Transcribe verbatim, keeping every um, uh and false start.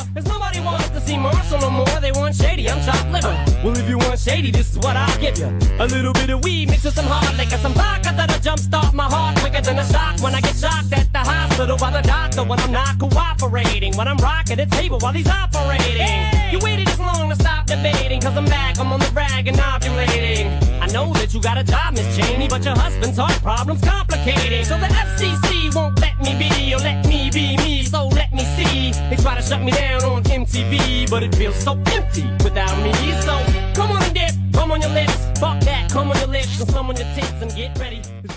Cause nobody wants to see Marshall no more. They want shady, I'm chopped liver. Well, if you want shady, this is what I'll give you. A little bit of weed mixed with some hard liquor, some vodka that'll jumpstart my heart quicker than a shock when I get shocked at the hospital by the doctor when I'm not cooperating. When I'm rocking the table while he's operating. Hey! You waited this long to stop debating, cause I'm back, I'm on the rag and ovulating. I know that you got a job, Miss Cheney, but your husband's heart problem's complicating. So the F C C won't let me be, or let me be me, so let me see. They try to shut me down on M T V, but it feels so empty without me. So come on and dip, come on your lips, fuck that, come on your lips, and some on your tits, and get ready.